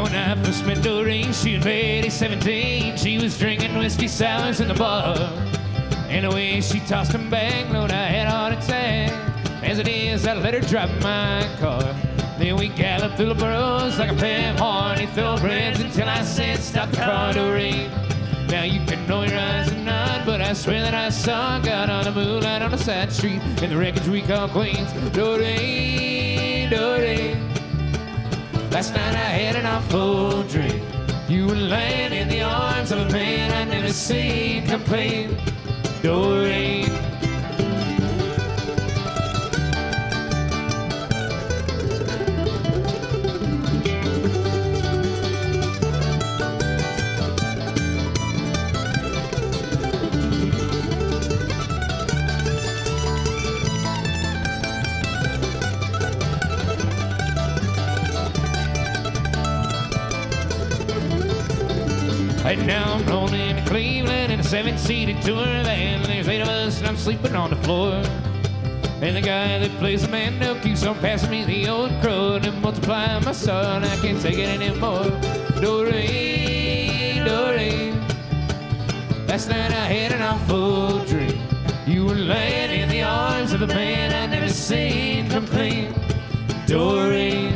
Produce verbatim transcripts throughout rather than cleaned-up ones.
when I first met Doreen, she was barely seventeen. She was drinking whiskey sours in the bar. And the way she tossed them back, Lord, I had a heart attack. As it is, I let her drive my car. Then we galloped through the boroughs like a pair of horny thoroughbreds until I said, stop the car, Doreen. Now you can know your eyes and nod, but I swear that I saw God on the moonlight on a side street in the wreckage we call Queens. Doreen, Doreen. Last night I had an awful dream. You were laying in the arms of a man I'd never seen complain. Doreen. And now I'm rolling to Cleveland in a seven-seated tour van. There's eight of us and I'm sleeping on the floor. And the guy that plays the mandolin keeps on passing me the old crow to multiply my son. I can't take it anymore. Doreen, Doreen. Last night I had an awful dream. You were laying in the arms of a man I'd never seen complain. Doreen.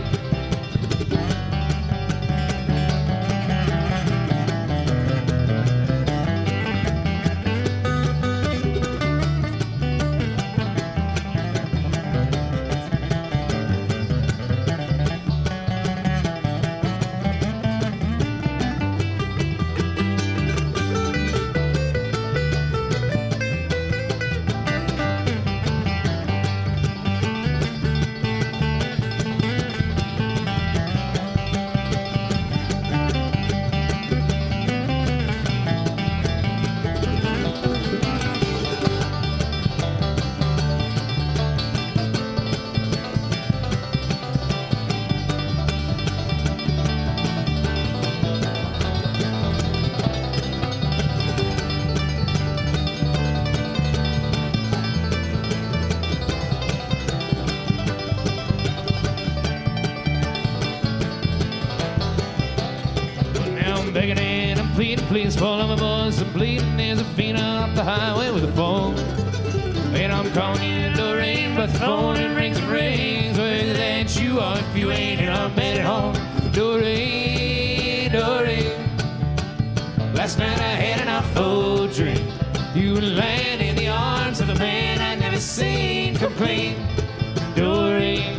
Begging and I'm pleading, please follow my voice. I'm bleeding as a fiend off the highway with a phone. And I'm calling you Doreen, but the phone it rings and rings. Whether that you are, if you ain't in our bed at home. Doreen, Doreen. Last night I had an awful dream. You were laying in the arms of a man I'd never seen complain. Doreen.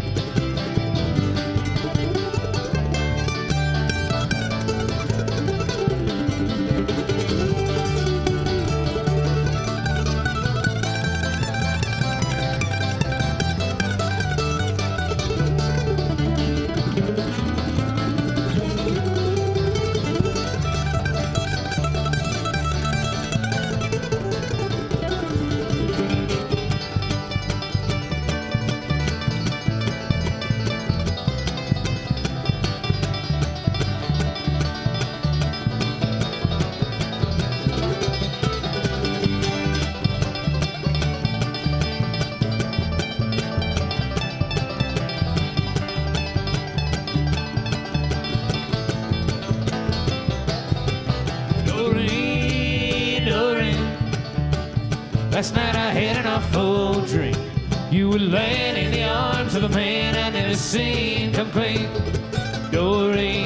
Last night I had an awful dream. You were laying in the arms of a man I'd never seen complain. Doreen,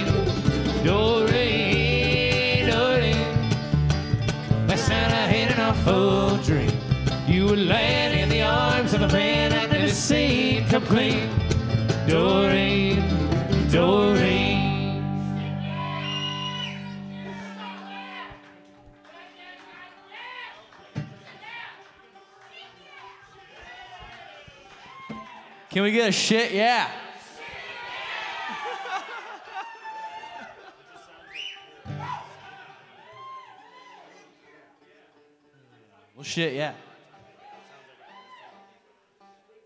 Doreen, Doreen. Last night I had an awful dream. You were laying in the arms of a man I'd never seen complain. Doreen, Doreen. Can we get a shit? Yeah. Well, shit, yeah.